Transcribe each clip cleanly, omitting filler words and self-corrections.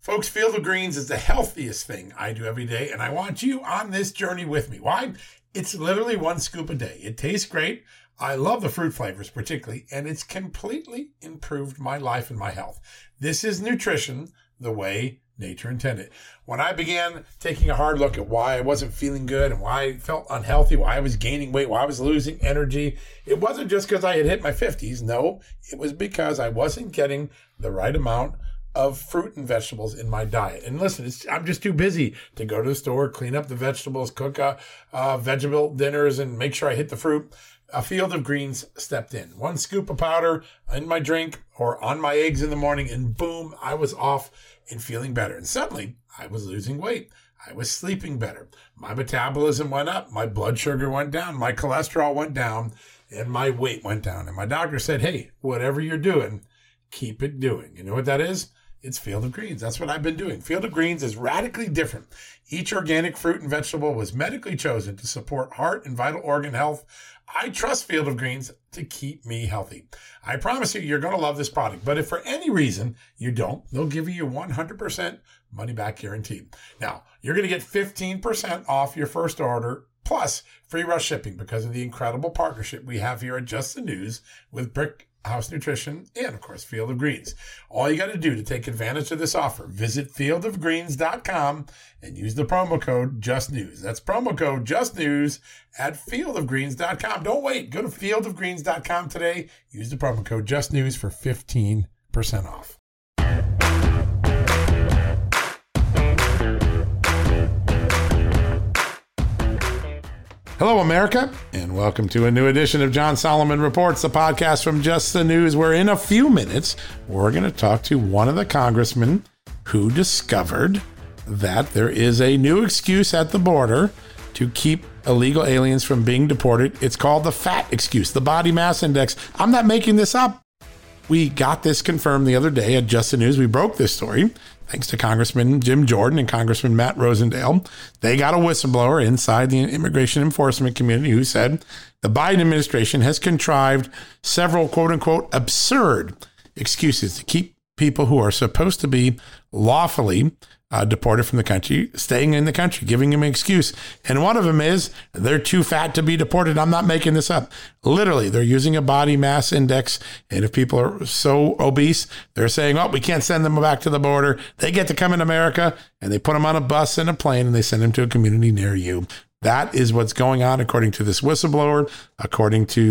Folks, Field of Greens is the healthiest thing I do every day, and I want you on this journey with me. Why? It's literally 1 scoop a day. It tastes great. I love the fruit flavors particularly, and it's completely improved my life and my health. This is nutrition the way nature intended. When I began taking a hard look at why I wasn't feeling good and why I felt unhealthy, why I was gaining weight, why I was losing energy, it wasn't just because I had hit my 50s. No, it was because I wasn't getting the right amount of fruit and vegetables in my diet. And listen, I'm just too busy to go to the store, clean up the vegetables, cook vegetable dinners, and make sure I hit the fruit. A Field of Greens stepped in. 1 scoop of powder in my drink or on my eggs in the morning, and boom, I was off and feeling better. And suddenly, I was losing weight. I was sleeping better. My metabolism went up. My blood sugar went down. My cholesterol went down. And my weight went down. And my doctor said, hey, whatever you're doing, keep it doing. You know what that is? It's Field of Greens. That's what I've been doing. Field of Greens is radically different. Each organic fruit and vegetable was medically chosen to support heart and vital organ health. I trust Field of Greens to keep me healthy. I promise you, you're going to love this product. But if for any reason you don't, they'll give you 100% money back guarantee. Now, you're going to get 15% off your first order plus free rush shipping because of the incredible partnership we have here at Just the News with Brick House Nutrition and, of course, Field of Greens. All you got to do to take advantage of this offer, visit fieldofgreens.com and use the promo code JustNews. That's promo code JustNews at fieldofgreens.com. Don't wait. Go to fieldofgreens.com today. Use the promo code JustNews for 15% off. Hello, America, and welcome to a new edition of John Solomon Reports, the podcast from Just the News, where in a few minutes, we're going to talk to one of the congressmen who discovered that there is a new excuse at the border to keep illegal aliens from being deported. It's called the FAT excuse, the body mass index. I'm not making this up. We got this confirmed the other day at Just the News. We broke this story thanks to Congressman Jim Jordan and Congressman Matt Rosendale. They got a whistleblower inside the immigration enforcement community who said the Biden administration has contrived several quote-unquote absurd excuses to keep people who are supposed to be lawfully deported from the country, staying in the country, giving them an excuse. And one of them is they're too fat to be deported. I'm not making this up. Literally, they're using a body mass index. And if people are so obese, they're saying, oh, we can't send them back to the border. They get to come in America, and they put them on a bus and a plane, and they send them to a community near you. That is what's going on, according to this whistleblower, according to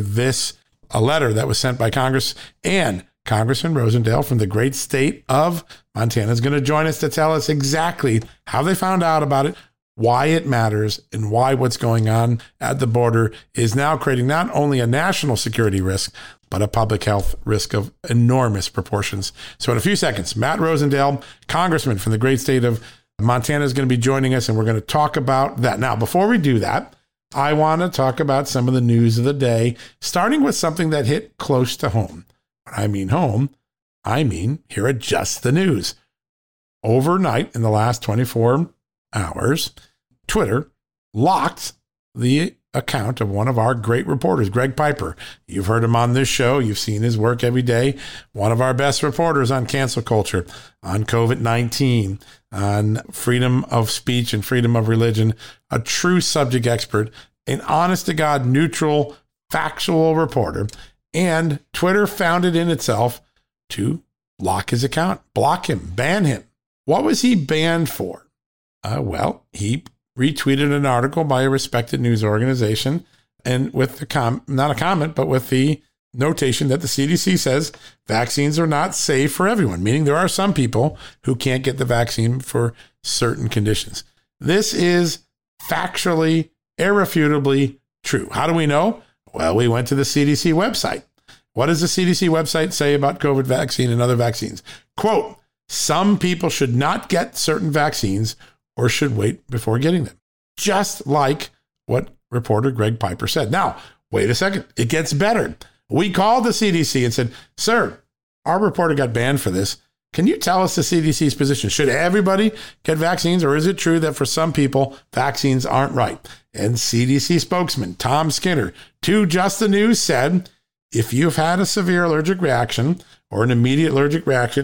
a letter that was sent by Congress. And Congressman Rosendale from the great state of Montana is going to join us to tell us exactly how they found out about it, why it matters, and why what's going on at the border is now creating not only a national security risk, but a public health risk of enormous proportions. So in a few seconds, Matt Rosendale, congressman from the great state of Montana, is going to be joining us, and we're going to talk about that. Now, before we do that, I want to talk about some of the news of the day, starting with something that hit close to home. When I mean home, I mean here at Just the News. Overnight, in the last 24 hours, Twitter locked the account of one of our great reporters, Greg Piper. You've heard him on this show. You've seen his work every day. One of our best reporters on cancel culture, on COVID-19, on freedom of speech and freedom of religion, a true subject expert, an honest-to-God, neutral, factual reporter. And Twitter found it in itself to lock his account, block him, ban him. What was he banned for? Well, he retweeted an article by a respected news organization, and with the not a comment, but with the notation that the CDC says vaccines are not safe for everyone, meaning there are some people who can't get the vaccine for certain conditions. This is factually, irrefutably true. How do we know? Well, we went to the CDC website. What does the CDC website say about COVID vaccine and other vaccines? Quote, some people should not get certain vaccines or should wait before getting them. Just like what reporter Greg Piper said. Now, wait a second. It gets better. We called the CDC and said, sir, our reporter got banned for this. Can you tell us the CDC's position? Should everybody get vaccines, or is it true that for some people, vaccines aren't right? And CDC spokesman Tom Skinner to Just the News said, if you've had a severe allergic reaction or an immediate allergic reaction,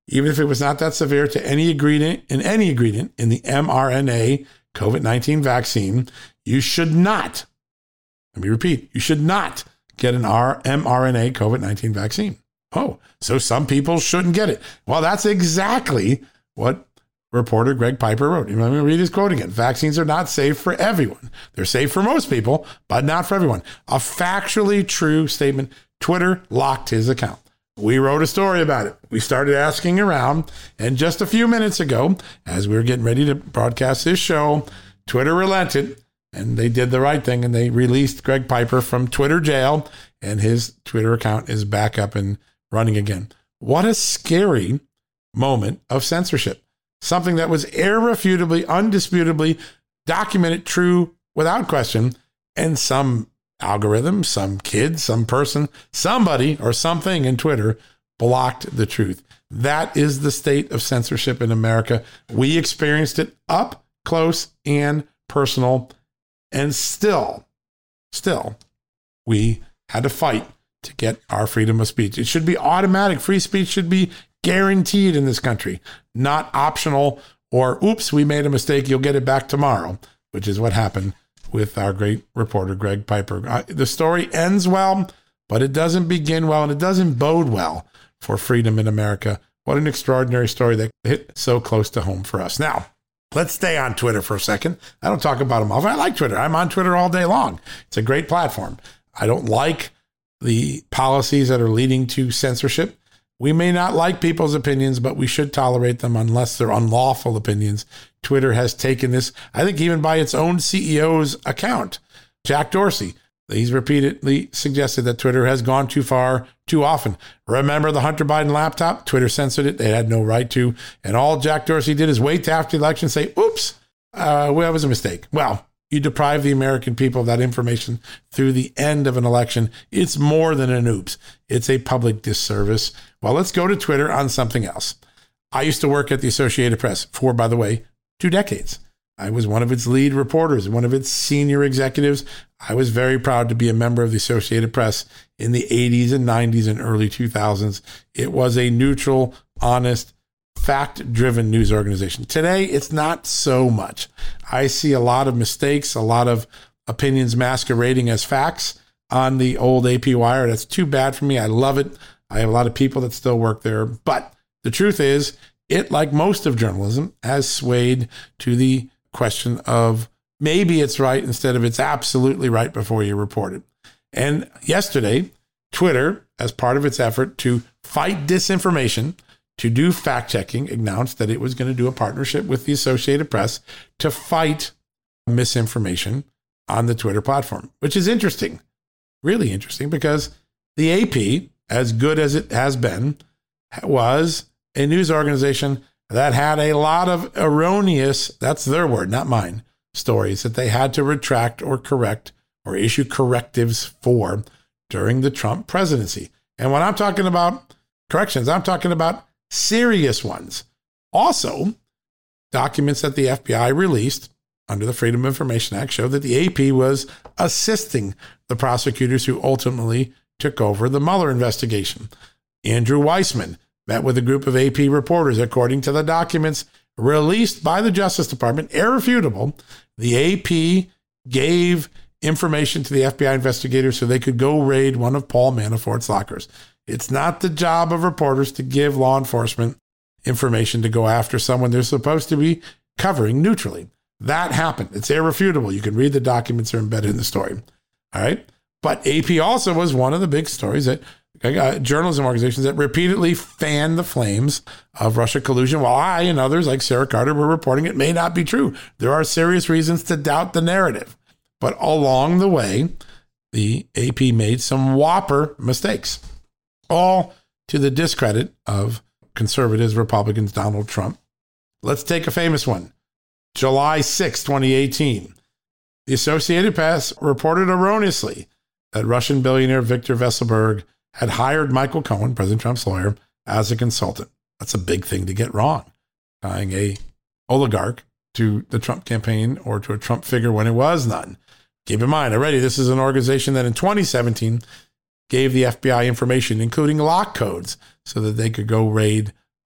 even if it was not that severe, to any ingredient in the mRNA COVID-19 vaccine, you should not, let me repeat, you should not get an mRNA COVID-19 vaccine. Oh, so some people shouldn't get it. Well, that's exactly what reporter Greg Piper wrote. Let me read his quote again. Vaccines are not safe for everyone. They're safe for most people, but not for everyone. A factually true statement. Twitter locked his account. We wrote a story about it. We started asking around, and just a few minutes ago, as we were getting ready to broadcast this show, Twitter relented, and they did the right thing, and they released Greg Piper from Twitter jail, and his Twitter account is back up and running again. What a scary moment of censorship. Something that was irrefutably, undisputably documented, true, without question, and some algorithm, some kid, some person, somebody or something in Twitter blocked the truth. That is the state of censorship in America. We experienced it up close and personal, and still, we had to fight to get our freedom of speech. It should be automatic. Free speech should be guaranteed in this country, not optional or, oops, we made a mistake, you'll get it back tomorrow, which is what happened with our great reporter, Greg Piper. The story ends well, but it doesn't begin well, and it doesn't bode well for freedom in America. What an extraordinary story that hit so close to home for us. Now, let's stay on Twitter for a second. I don't talk about them often. I like Twitter. I'm on Twitter all day long. It's a great platform. I don't like the policies that are leading to censorship. We may not like people's opinions, but we should tolerate them unless they're unlawful opinions. Twitter has taken this, I think even by its own CEO's account, Jack Dorsey. He's repeatedly suggested that Twitter has gone too far too often. Remember the Hunter Biden laptop? Twitter censored it. They had no right to. And all Jack Dorsey did is wait till after the election and say, oops, that was a mistake. Well, you deprive the American people of that information through the end of an election. It's more than an oops. It's a public disservice. Well, let's go to Twitter on something else. I used to work at the Associated Press for, by the way, 2 decades. I was one of its lead reporters, one of its senior executives. I was very proud to be a member of the Associated Press in the 80s and 90s and early 2000s. It was a neutral, honest, fact-driven news organization. Today, it's not so much. I see a lot of mistakes, a lot of opinions masquerading as facts on the old AP Wire. That's too bad for me. I love it. I have a lot of people that still work there. But the truth is, it, like most of journalism, has swayed to the question of maybe it's right instead of it's absolutely right before you report it. And yesterday, Twitter, as part of its effort to fight disinformation, to do fact-checking, announced that it was going to do a partnership with the Associated Press to fight misinformation on the Twitter platform, which is interesting, really interesting, because the AP, as good as it has been, was a news organization that had a lot of erroneous, that's their word, not mine, stories that they had to retract or correct or issue correctives for during the Trump presidency. And when I'm talking about corrections, I'm talking about serious ones. Also, documents that the FBI released under the Freedom of Information Act show that the AP was assisting the prosecutors who ultimately took over the Mueller investigation. Andrew Weissman met with a group of AP reporters. According to the documents released by the Justice Department, irrefutable, the AP gave information to the FBI investigators so they could go raid one of Paul Manafort's lockers. It's not the job of reporters to give law enforcement information to go after someone they're supposed to be covering neutrally. That happened. It's irrefutable. You can read the documents, they're embedded in the story. All right. But AP also was one of the big stories that journalism organizations that repeatedly fanned the flames of Russia collusion, while I and others like Sarah Carter were reporting it may not be true. There are serious reasons to doubt the narrative. But along the way, the AP made some whopper mistakes, all to the discredit of conservatives, Republicans, Donald Trump. Let's take a famous one. July 6, 2018. The Associated Press reported erroneously that Russian billionaire Viktor Vekselberg had hired Michael Cohen, President Trump's lawyer, as a consultant. That's a big thing to get wrong. Tying a oligarch to the Trump campaign or to a Trump figure when it was none. Keep in mind, already, this is an organization that in 2017 gave the FBI information, including lock codes, so that they could go raid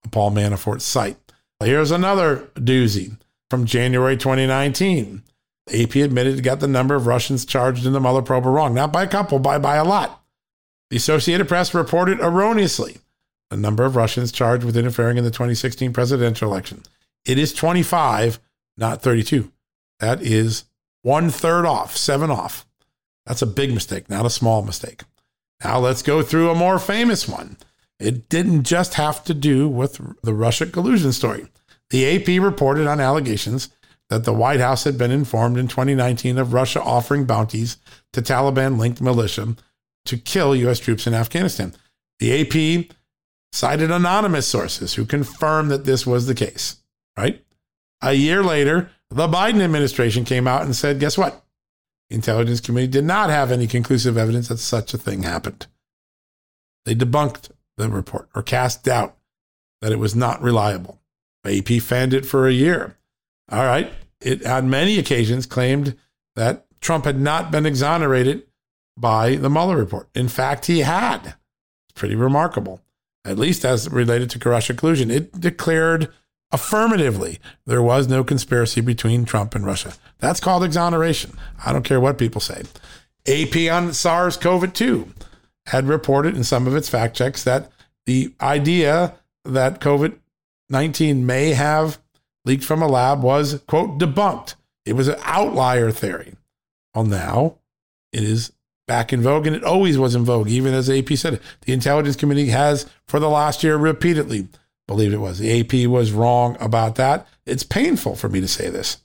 Paul Manafort site. Here's another doozy from January 2019. AP admitted it got the number of Russians charged in the Mueller probe wrong. Not by a couple, by a lot. The Associated Press reported erroneously the number of Russians charged with interfering in the 2016 presidential election. It is 25, not 32. That is 1/3 off, 7 off. That's a big mistake, not a small mistake. Now let's go through a more famous one. It didn't just have to do with the Russia collusion story. The AP reported on allegations that the White House had been informed in 2019 of Russia offering bounties to Taliban-linked militia to kill U.S. troops in Afghanistan. The AP cited anonymous sources who confirmed that this was the case, right? A year later, the Biden administration came out and said, guess what? The Intelligence Committee did not have any conclusive evidence that such a thing happened. They debunked the report or cast doubt that it was not reliable. AP fanned it for a year. All right. It on many occasions claimed that Trump had not been exonerated by the Mueller report. In fact, he had. It's pretty remarkable, at least as related to Russia collusion. It declared affirmatively there was no conspiracy between Trump and Russia. That's called exoneration. I don't care what people say. AP on SARS-CoV-2 had reported in some of its fact checks that the idea that COVID-19 may have leaked from a lab was, quote, debunked. It was an outlier theory. Well, now it is back in vogue, and it always was in vogue, even as AP said it. The Intelligence Committee has, for the last year, repeatedly believed it was. The AP was wrong about that. It's painful for me to say this.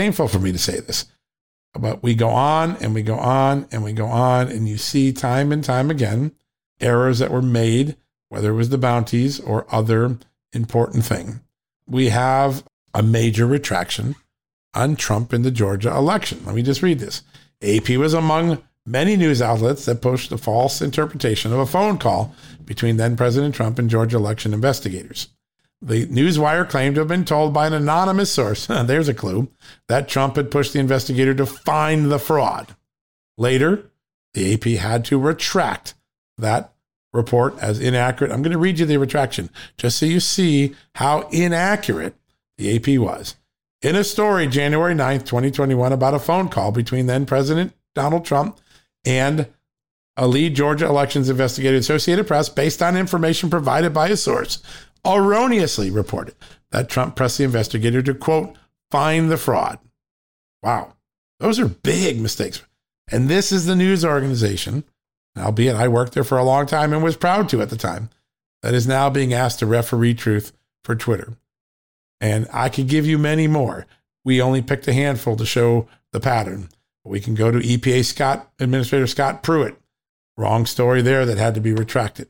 But we go on and we go on and we go on, and you see time and time again errors that were made, whether it was the bounties or other important thing. We have a major retraction on Trump in the Georgia election. Let me just read this. AP was among many news outlets that pushed the false interpretation of a phone call between then President Trump and Georgia election investigators. The Newswire claimed to have been told by an anonymous source, there's a clue, that Trump had pushed the investigator to find the fraud. Later, the AP had to retract that report as inaccurate. I'm going to read you the retraction just so you see how inaccurate the AP was. In a story, January 9th, 2021, about a phone call between then President Donald Trump and a lead Georgia elections investigator, Associated Press, based on information provided by a source, erroneously reported that Trump pressed the investigator to, quote, find the fraud. Wow. Those are big mistakes. And this is the news organization, albeit I worked there for a long time and was proud to at the time, that is now being asked to referee truth for Twitter. And I could give you many more. We only picked a handful to show the pattern. We can go to EPA Administrator Scott Pruitt. Wrong story there that had to be retracted.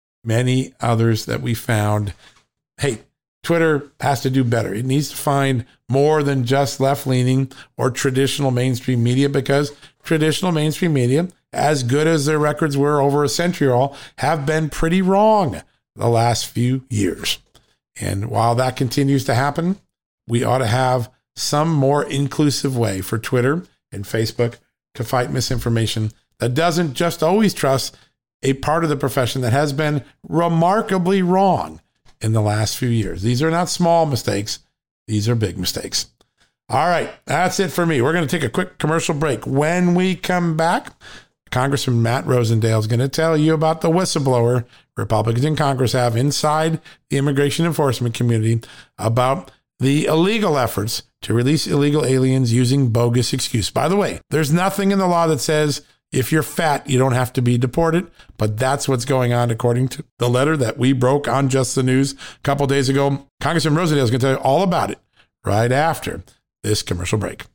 Many others that we found. Hey, Twitter has to do better. It needs to find more than just left-leaning or traditional mainstream media, because traditional mainstream media, as good as their records were over a century or all, have been pretty wrong the last few years. And while that continues to happen, we ought to have some more inclusive way for Twitter and Facebook to fight misinformation that doesn't just always trust a part of the profession that has been remarkably wrong in the last few years. These are not small mistakes. These are big mistakes. All right, that's it for me. We're going to take a quick commercial break. When we come back, Congressman Matt Rosendale is going to tell you about the whistleblower Republicans in Congress have inside the immigration enforcement community about the illegal efforts to release illegal aliens using bogus excuse. By the way, there's nothing in the law that says if you're fat, you don't have to be deported, but that's what's going on according to the letter that we broke on Just the News a couple days ago. Congressman Rosendale is going to tell you all about it right after this commercial break.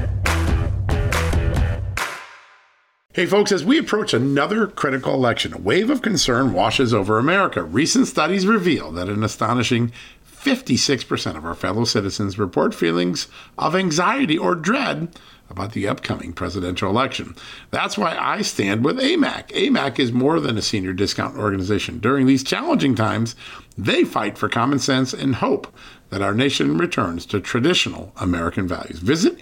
Hey folks, as we approach another critical election, a wave of concern washes over America. Recent studies reveal that an astonishing 56% of our fellow citizens report feelings of anxiety or dread about the upcoming presidential election. That's why I stand with AMAC. AMAC is more than a senior discount organization. During these challenging times, they fight for common sense and hope that our nation returns to traditional American values. Visit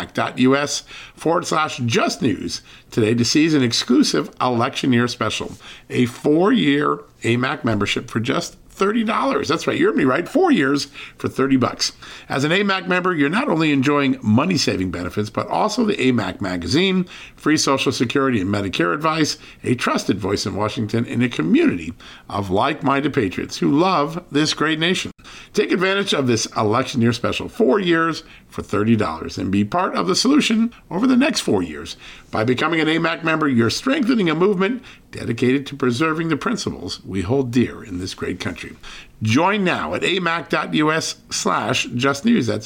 amac.us/justnews today to seize an exclusive election year special, a 4-year AMAC membership for just $30. That's right. You heard me right. 4 years for $30. As an AMAC member, you're not only enjoying money-saving benefits, but also the AMAC magazine, free Social Security and Medicare advice, a trusted voice in Washington, and a community of like-minded patriots who love this great nation. Take advantage of this election year special, 4 years for $30, and be part of the solution over the next 4 years. By becoming an AMAC member, you're strengthening a movement dedicated to preserving the principles we hold dear in this great country. Join now at amac.us/justnews. That's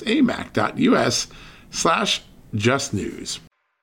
amac.us/justnews.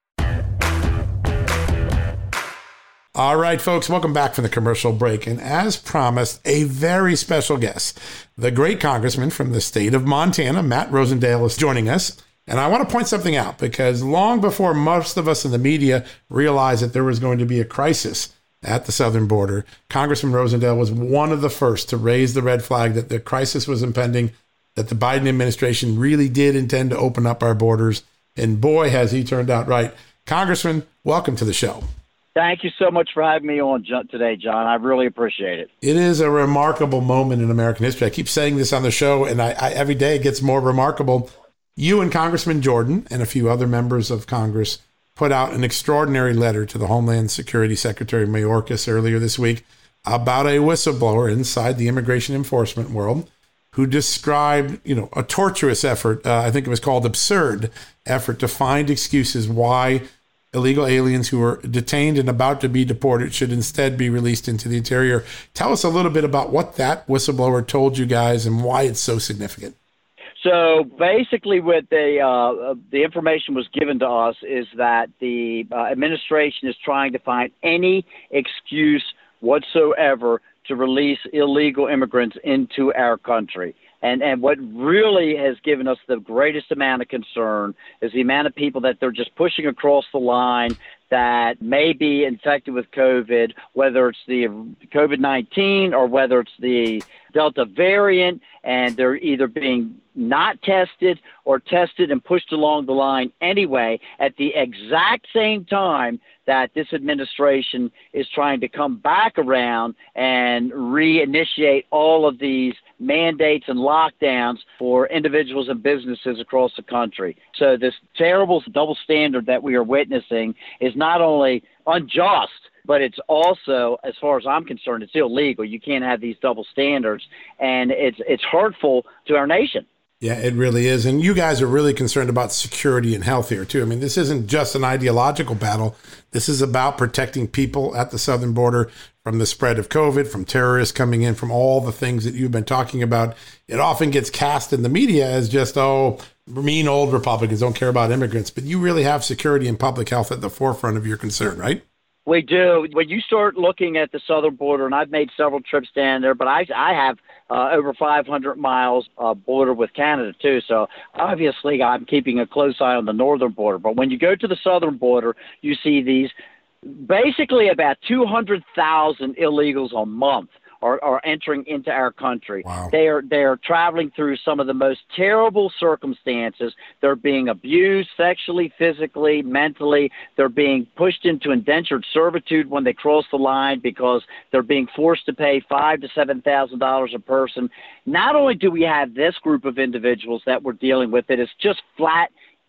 All right, folks, welcome back from the commercial break. And as promised, a very special guest, the great congressman from the state of Montana, Matt Rosendale, is joining us. And I want to point something out, because long before most of us in the media realized that there was going to be a crisis at the southern border, Congressman Rosendale was one of the first to raise the red flag that the crisis was impending, that the Biden administration really did intend to open up our borders. And boy, has he turned out right. Congressman, welcome to the show. Thank you so much for having me on today, John. I really appreciate it. It is a remarkable moment in American history. I keep saying this on the show, and I every day it gets more remarkable. You and Congressman Jordan and a few other members of Congress put out an extraordinary letter to the Homeland Security Secretary Mayorkas earlier this week about a whistleblower inside the immigration enforcement world who described, a tortuous effort, I think it was called absurd effort, to find excuses why illegal aliens who are detained and about to be deported should instead be released into the interior. Tell us a little bit about what that whistleblower told you guys and why it's so significant. So basically what the information was given to us is that the administration is trying to find any excuse whatsoever to release illegal immigrants into our country. And what really has given us the greatest amount of concern is the amount of people that they're just pushing across the line that may be infected with COVID, whether it's the COVID-19 or whether it's the Delta variant, and they're either being not tested or tested and pushed along the line anyway at the exact same time that this administration is trying to come back around and reinitiate all of these mandates and lockdowns for individuals and businesses across the country. So this terrible double standard that we are witnessing is not only unjust, but it's also, as far as I'm concerned, it's illegal. You can't have these double standards, and it's hurtful to our nation. Yeah, it really is. And you guys are really concerned about security and health here, too. I mean, this isn't just an ideological battle. This is about protecting people at the southern border from the spread of COVID, from terrorists coming in, from all the things that you've been talking about. It often gets cast in the media as just, mean old Republicans don't care about immigrants. But you really have security and public health at the forefront of your concern, right? We do. When you start looking at the southern border, and I've made several trips down there, but I have over 500 miles border with Canada, too. So obviously I'm keeping a close eye on the northern border. But when you go to the southern border, you see these basically about 200,000 illegals a month are entering into our country. Wow. They are traveling through some of the most terrible circumstances. They're being abused sexually, physically, mentally. They're being pushed into indentured servitude when they cross the line because they're being forced to pay $5,000 to $7,000 a person. Not only do we have this group of individuals that we're dealing with, it is just flat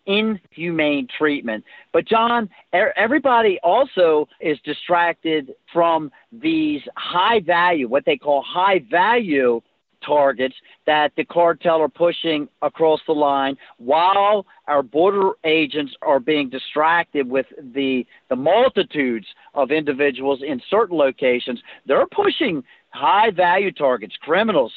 inhumane treatment. But John, everybody also is distracted from these high value, what they call high value targets that the cartel are pushing across the line, while our border agents are being distracted with the multitudes of individuals in certain locations. They're pushing high value targets, criminals,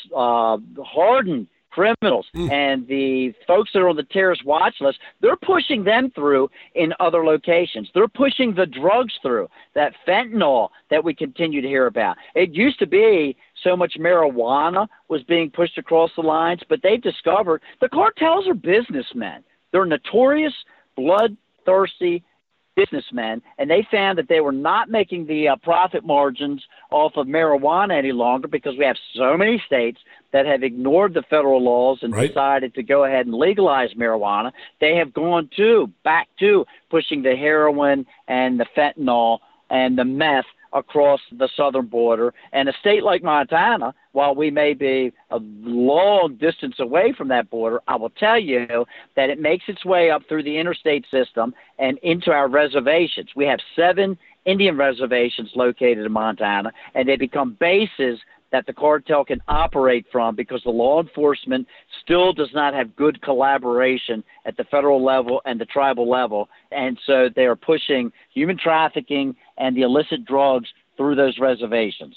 hardened criminals, and the folks that are on the terrorist watch list, they're pushing them through in other locations. They're pushing the drugs through, that fentanyl that we continue to hear about. It used to be so much marijuana was being pushed across the lines, but they've discovered the cartels are businessmen. They're notorious, bloodthirsty businessmen, and they found that they were not making the profit margins off of marijuana any longer because we have so many states that have ignored the federal laws and decided to go ahead and legalize marijuana. They have back to pushing the heroin and the fentanyl and the meth across the southern border. And a state like Montana, while we may be a long distance away from that border, I will tell you that it makes its way up through the interstate system and into our reservations. We have 7 Indian reservations located in Montana, and they become bases that the cartel can operate from because the law enforcement still does not have good collaboration at the federal level and the tribal level. And so they are pushing human trafficking and the illicit drugs through those reservations.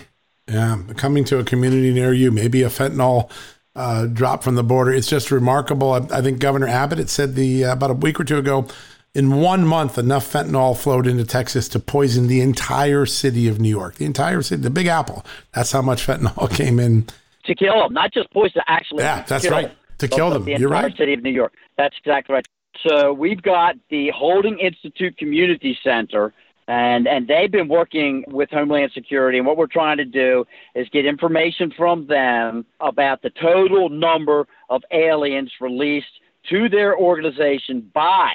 Yeah, coming to a community near you, maybe a fentanyl drop from the border. It's just remarkable. I think Governor Abbott had said about a week or two ago, in 1 month, enough fentanyl flowed into Texas to poison the entire city of New York, the entire city, the Big Apple. That's how much fentanyl came in. To kill them, not just poison, actually. Yeah, that's right. To kill them. The You're entire right. city of New York. That's exactly right. So we've got the Holding Institute Community Center, and they've been working with Homeland Security. And what we're trying to do is get information from them about the total number of aliens released to their organization by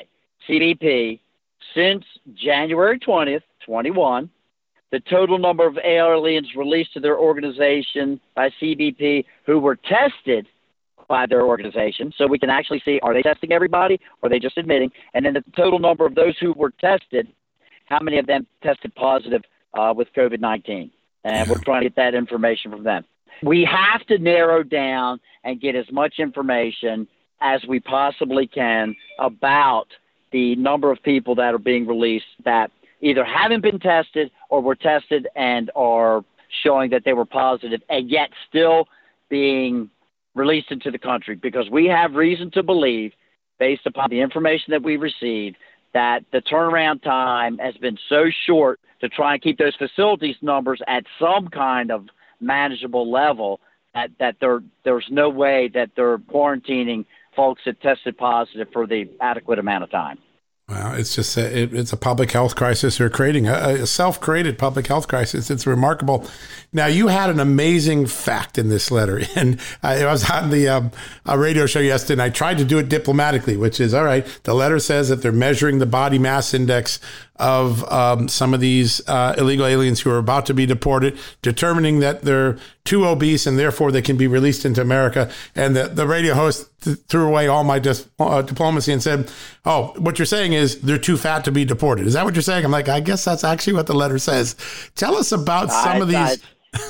CBP since January 20th, 21, the total number of aliens released to their organization by CBP who were tested by their organization, so we can actually see, are they testing everybody or are they just admitting? And then the total number of those who were tested, how many of them tested positive with COVID-19? And we're trying to get that information from them. We have to narrow down and get as much information as we possibly can about the number of people that are being released that either haven't been tested or were tested and are showing that they were positive and yet still being released into the country, because we have reason to believe, based upon the information that we received, that the turnaround time has been so short to try and keep those facilities numbers at some kind of manageable level that there's no way that they're quarantining folks that tested positive for the adequate amount of time. Well, it's just it's a public health crisis. They're creating a self-created public health crisis. It's remarkable. Now, you had an amazing fact in this letter, and I was on the radio show yesterday, and I tried to do it diplomatically, which is, all right, the letter says that they're measuring the body mass index of some of these illegal aliens who are about to be deported, determining that they're too obese and therefore they can be released into America. And the radio host threw away all my diplomacy and said, oh, what you're saying is they're too fat to be deported. Is that what you're saying? I'm like, I guess that's actually what the letter says. Tell us about some of these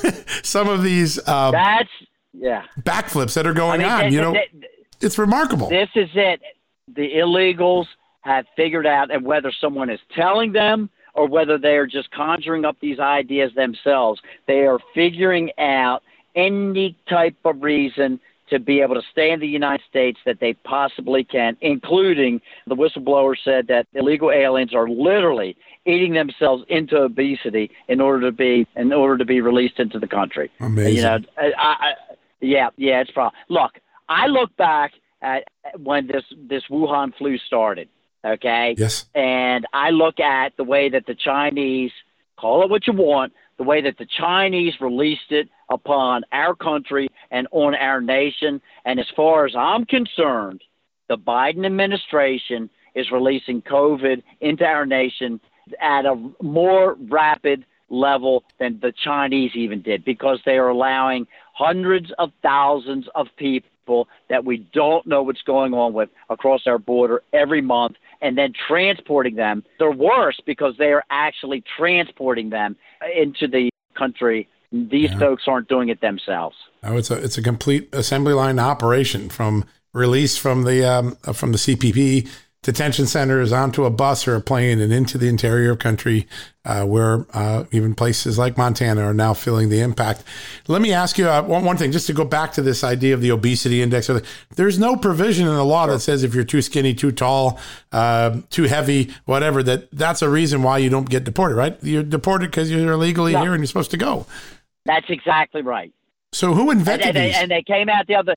backflips that are going on. It's remarkable. This is it. The illegals have figured out, and whether someone is telling them or whether they are just conjuring up these ideas themselves, they are figuring out any type of reason to be able to stay in the United States that they possibly can, including the whistleblower said that illegal aliens are literally eating themselves into obesity in order to be released into the country. Amazing. It's probably. Look, I look back at when this Wuhan flu started. Okay. Yes. And I look at the way that the Chinese, call it what you want, the way that the Chinese released it upon our country and on our nation. And as far as I'm concerned, the Biden administration is releasing COVID into our nation at a more rapid level than the Chinese even did, because they are allowing hundreds of thousands of people that we don't know what's going on with across our border every month, and then transporting them. They're worse because they are actually transporting them into the country. These folks aren't doing it themselves. Oh, it's a complete assembly line operation, from release from the CPP detention centers onto a bus or a plane and into the interior of country, where even places like Montana are now feeling the impact. Let me ask you one thing, just to go back to this idea of the obesity index. There's no provision in the law that says if you're too skinny, too tall, too heavy, whatever, that's a reason why you don't get deported, right? You're deported because you're illegally here and you're supposed to go. That's exactly right. So who invented these? And they came out the other,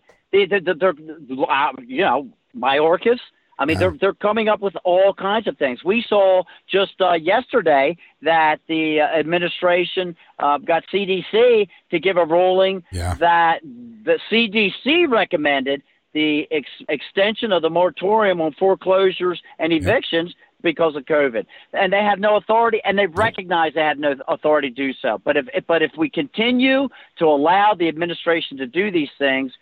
Mayorkas. I mean, they're coming up with all kinds of things. We saw just yesterday that the administration got CDC to give a ruling that the CDC recommended the extension of the moratorium on foreclosures and evictions because of COVID, and they have no authority, and they've recognized they have no authority to do so. But if we continue to allow the administration to do these things,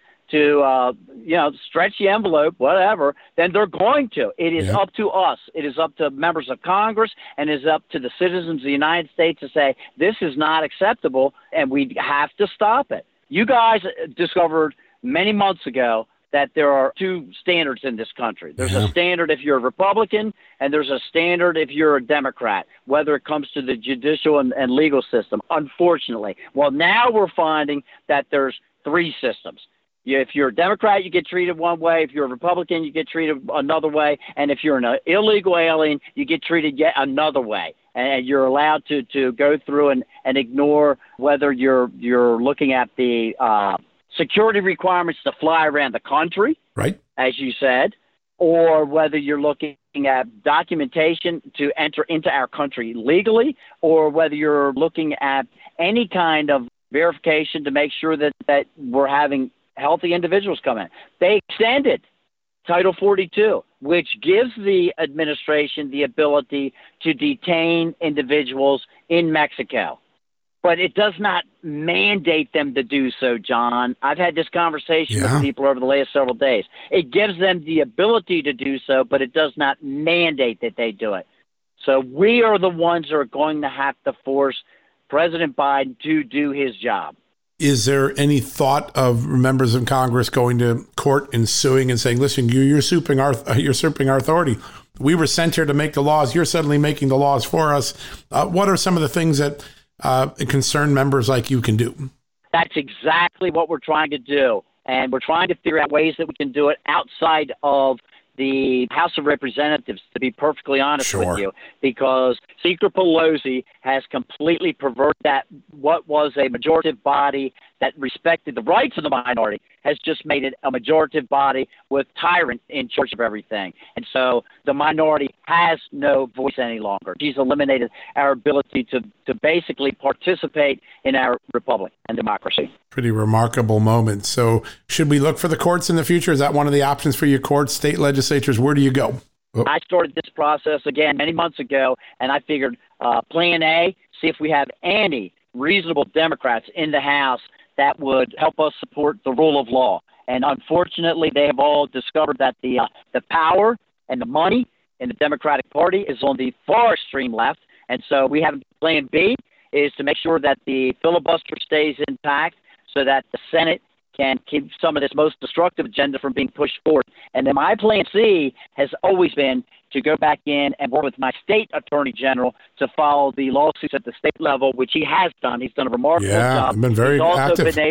to stretch the envelope, whatever, then they're going to. It is up to us. It is up to members of Congress, and it is up to the citizens of the United States to say this is not acceptable, and we have to stop it. You guys discovered many months ago that there are two standards in this country. There's a standard if you're a Republican, and there's a standard if you're a Democrat, whether it comes to the judicial and legal system, unfortunately. Well, now we're finding that there's three systems. If you're a Democrat, you get treated one way. If you're a Republican, you get treated another way. And if you're an illegal alien, you get treated yet another way. And you're allowed to go through and ignore whether you're looking at the security requirements to fly around the country, right, as you said, or whether you're looking at documentation to enter into our country legally, or whether you're looking at any kind of verification to make sure that we're having healthy individuals come in. They extended Title 42, which gives the administration the ability to detain individuals in Mexico. But it does not mandate them to do so, John. I've had this conversation with people over the last several days. It gives them the ability to do so, but it does not mandate that they do it. So we are the ones who are going to have to force President Biden to do his job. Is there any thought of members of Congress going to court and suing and saying, listen, you're usurping our authority. We were sent here to make the laws. You're suddenly making the laws for us. What are some of the things that concerned members like you can do? That's exactly what we're trying to do. And we're trying to figure out ways that we can do it outside of the House of Representatives, to be perfectly honest with you, because Speaker Pelosi has completely perverted that what was a majorative body that respected the rights of the minority has just made it a majorative body with tyrant in charge of everything. And so the minority has no voice any longer. She's eliminated our ability to basically participate in our republic and democracy. Pretty remarkable moment. So should we look for the courts in the future? Is that one of the options for your courts, state legislatures? Where do you go? I started this process again many months ago, and I figured plan A, see if we have any reasonable Democrats in the House that would help us support the rule of law. And unfortunately, they have all discovered that the power and the money in the Democratic Party is on the far extreme left. And so we have plan B is to make sure that the filibuster stays intact so that the Senate can keep some of this most destructive agenda from being pushed forward. And then my plan C has always been to go back in and work with my state attorney general to follow the lawsuits at the state level, which he has done. He's done a remarkable job. I've been very active. He's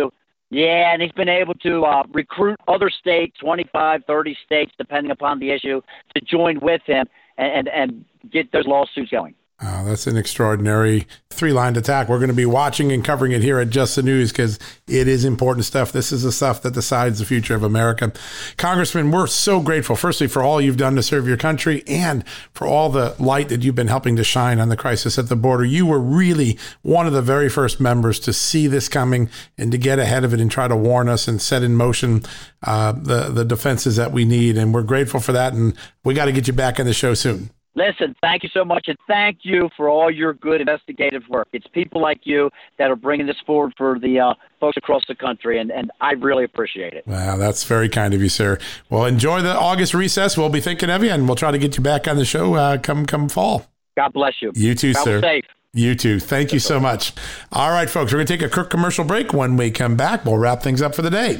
been able to recruit other states, 25, 30 states, depending upon the issue, to join with him and get those lawsuits going. That's an extraordinary three-line attack. We're going to be watching and covering it here at Just the News because it is important stuff. This is the stuff that decides the future of America. Congressman, we're so grateful, firstly, for all you've done to serve your country and for all the light that you've been helping to shine on the crisis at the border. You were really one of the very first members to see this coming and to get ahead of it and try to warn us and set in motion the defenses that we need. And we're grateful for that. And we got to get you back on the show soon. Listen, thank you so much, and thank you for all your good investigative work. It's people like you that are bringing this forward for the folks across the country, and I really appreciate it. Wow, that's very kind of you, sir. Well, enjoy the August recess. We'll be thinking of you, and we'll try to get you back on the show come fall. God bless you. You too, Travel sir. Safe. You too. Thank you so much. All right, folks, we're going to take a quick commercial break. When we come back, we'll wrap things up for the day.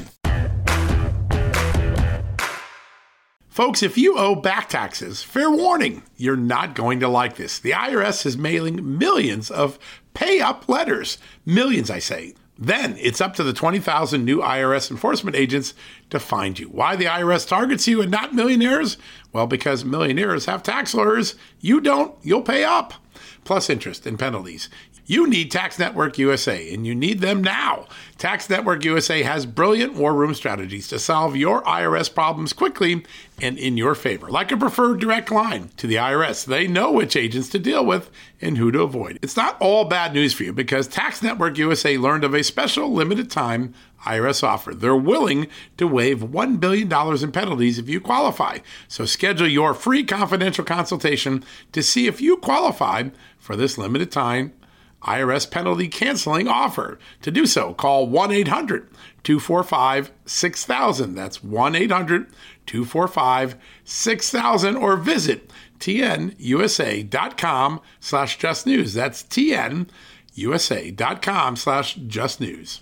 Folks, if you owe back taxes, fair warning, you're not going to like this. The IRS is mailing millions of pay-up letters. Millions, I say. Then it's up to the 20,000 new IRS enforcement agents to find you. Why the IRS targets you and not millionaires? Well, because millionaires have tax lawyers. You don't. You'll pay up. Plus interest and penalties. You need Tax Network USA, and you need them now. Tax Network USA has brilliant war room strategies to solve your IRS problems quickly and in your favor. Like a preferred direct line to the IRS, they know which agents to deal with and who to avoid. It's not all bad news for you because Tax Network USA learned of a special limited time IRS offer. They're willing to waive $1 billion in penalties if you qualify. So schedule your free confidential consultation to see if you qualify for this limited time IRS penalty canceling offer. To do so, call 1-800-245-6000. That's 1-800-245-6000 or visit tnusa.com/justnews. That's tnusa.com/justnews.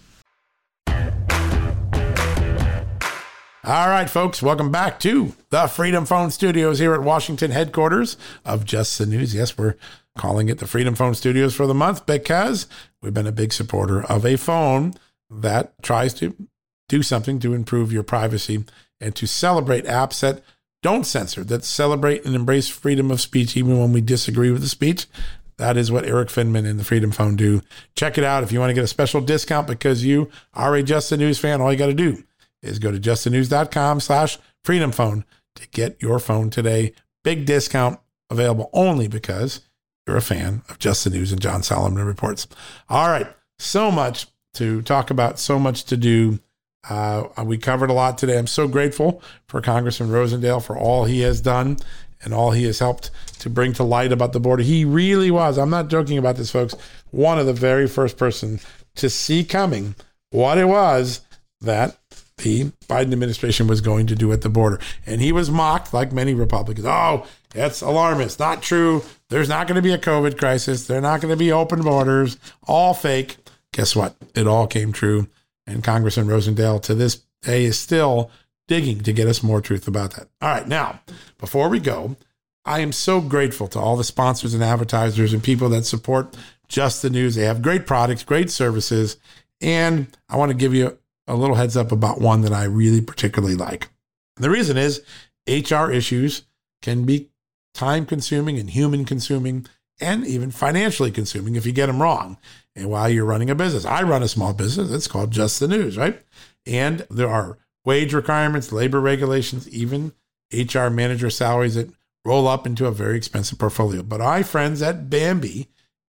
All right, folks, welcome back to the Freedom Phone Studios here at Washington headquarters of Just the News. Yes, we're calling it the Freedom Phone Studios for the month because we've been a big supporter of a phone that tries to do something to improve your privacy and to celebrate apps that don't censor, that celebrate and embrace freedom of speech even when we disagree with the speech. That is what Eric Finman and the Freedom Phone do. Check it out. If you want to get a special discount because you are a Just the News fan, all you got to do is go to justthenews.com/freedomphone to get your phone today. Big discount available only because you're a fan of Just the News and John Solomon Reports. All right. So much to talk about, so much to do. We covered a lot today. I'm so grateful for Congressman Rosendale for all he has done and all he has helped to bring to light about the border. He really was, I'm not joking about this, folks, one of the very first person to see coming what it was that the Biden administration was going to do at the border. And he was mocked like many Republicans. Oh, that's alarmist. Not true. There's not going to be a COVID crisis. They're not going to be open borders. All fake. Guess what? It all came true. And Congressman Rosendale to this day is still digging to get us more truth about that. All right. Now, before we go, I am so grateful to all the sponsors and advertisers and people that support Just the News. They have great products, great services. And I want to give you a little heads up about one that I really particularly like. The reason is HR issues can be time consuming and human consuming and even financially consuming if you get them wrong. And while you're running a business, I run a small business. It's called Just the News, right? And there are wage requirements, labor regulations, even HR manager salaries that roll up into a very expensive portfolio. But our friends at Bambee,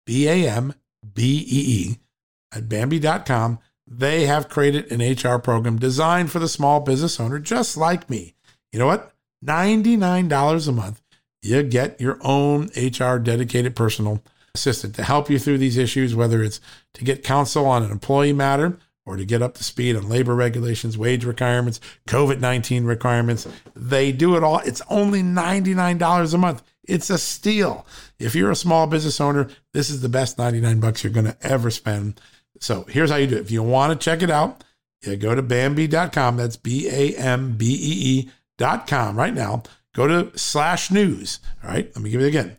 BAMBEE, at Bambee.com, they have created an HR program designed for the small business owner just like me. You know what? $99 a month. You get your own HR dedicated personal assistant to help you through these issues, whether it's to get counsel on an employee matter or to get up to speed on labor regulations, wage requirements, COVID-19 requirements. They do it all. It's only $99 a month. It's a steal. If you're a small business owner, this is the best $99 you're going to ever spend. So here's how you do it. If you want to check it out, you go to Bambee.com. That's BAMBEE.com right now. Go to /news. All right. Let me give it again.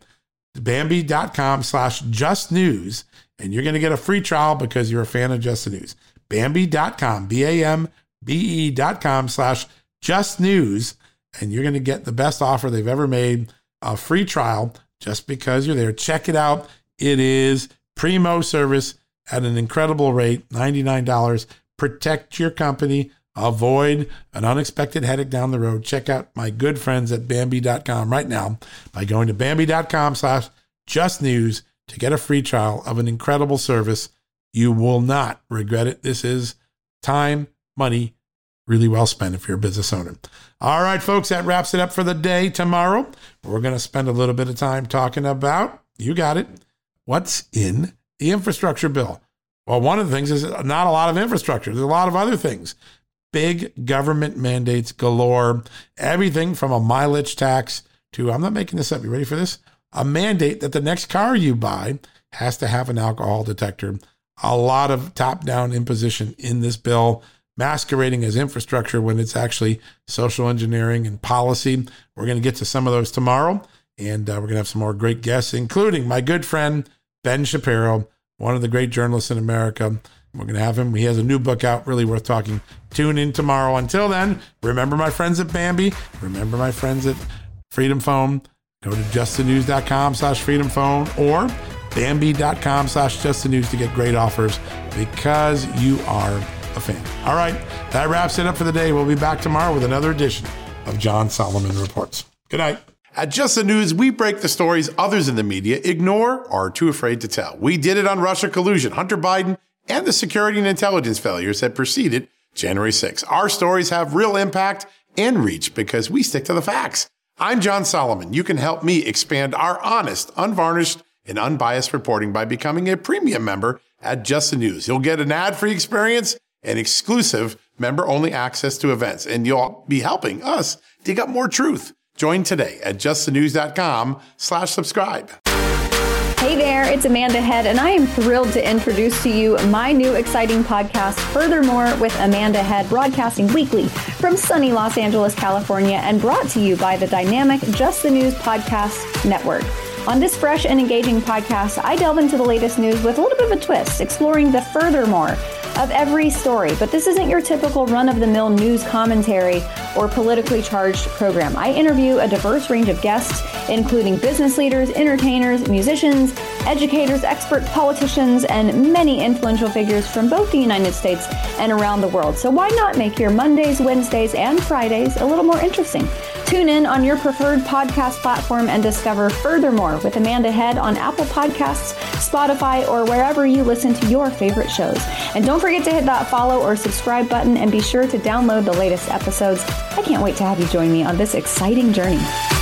Bambee.com/justnews. And you're going to get a free trial because you're a fan of Just the News. Bambee.com, BAMBEE.com/justnews. And you're going to get the best offer they've ever made, a free trial just because you're there. Check it out. It is primo service at an incredible rate, $99. Protect your company. Avoid an unexpected headache down the road. Check out my good friends at Bambee.com right now by going to Bambee.com/justnews to get a free trial of an incredible service. You will not regret it. This is time, money, really well spent if you're a business owner. All right, folks, that wraps it up for the day. Tomorrow, we're going to spend a little bit of time talking about, you got it, what's in the infrastructure bill. Well, one of the things is not a lot of infrastructure. There's a lot of other things. Big government mandates galore, everything from a mileage tax to, I'm not making this up, you ready for this? A mandate that the next car you buy has to have an alcohol detector. A lot of top-down imposition in this bill, masquerading as infrastructure when it's actually social engineering and policy. We're going to get to some of those tomorrow, and we're going to have some more great guests, including my good friend, Ben Shapiro, one of the great journalists in America. We're going to have him. He has a new book out, really worth talking. Tune in tomorrow. Until then, remember my friends at Bambee. Remember my friends at Freedom Phone. Go to justthenews.com/freedomphone or Bambi.com/justthenews to get great offers because you are a fan. All right, that wraps it up for the day. We'll be back tomorrow with another edition of John Solomon Reports. Good night. At Just the News, we break the stories others in the media ignore or are too afraid to tell. We did it on Russia collusion, Hunter Biden, and the security and intelligence failures that preceded January 6th. Our stories have real impact and reach because we stick to the facts. I'm John Solomon. You can help me expand our honest, unvarnished, and unbiased reporting by becoming a premium member at Just the News. You'll get an ad-free experience and exclusive member-only access to events, and you'll be helping us dig up more truth. Join today at justthenews.com/subscribe. Hey there, it's Amanda Head, and I am thrilled to introduce to you my new exciting podcast, Furthermore with Amanda Head, broadcasting weekly from sunny Los Angeles, California, and brought to you by the dynamic Just the News Podcast Network. On this fresh and engaging podcast, I delve into the latest news with a little bit of a twist, exploring the furthermore of every story. But this isn't your typical run-of-the-mill news commentary or politically charged program. I interview a diverse range of guests, including business leaders, entertainers, musicians, educators, experts, politicians, and many influential figures from both the United States and around the world. So why not make your Mondays, Wednesdays, and Fridays a little more interesting? Tune in on your preferred podcast platform and discover Furthermore with Amanda Head on Apple Podcasts, Spotify, or wherever you listen to your favorite shows. And don't forget to hit that follow or subscribe button and be sure to download the latest episodes. I can't wait to have you join me on this exciting journey.